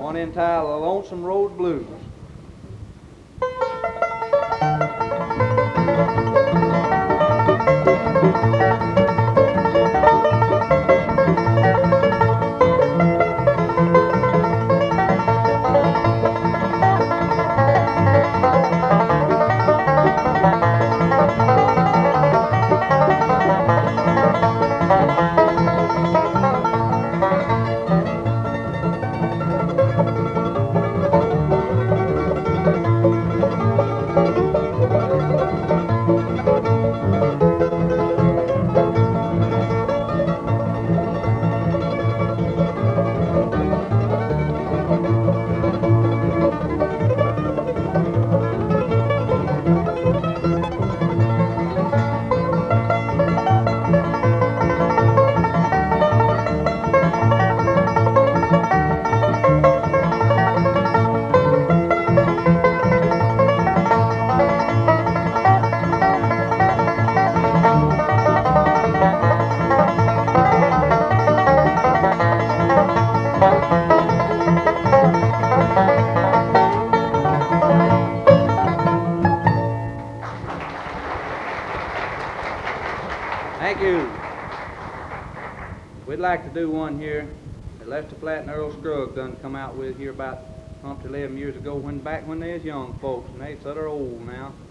One entitled The Lonesome Road Blues. Thank you. We'd like to do one here that Lester Flatt and Earl Scruggs done come out with here about 11 years ago, back when they was young folks, and they're old now.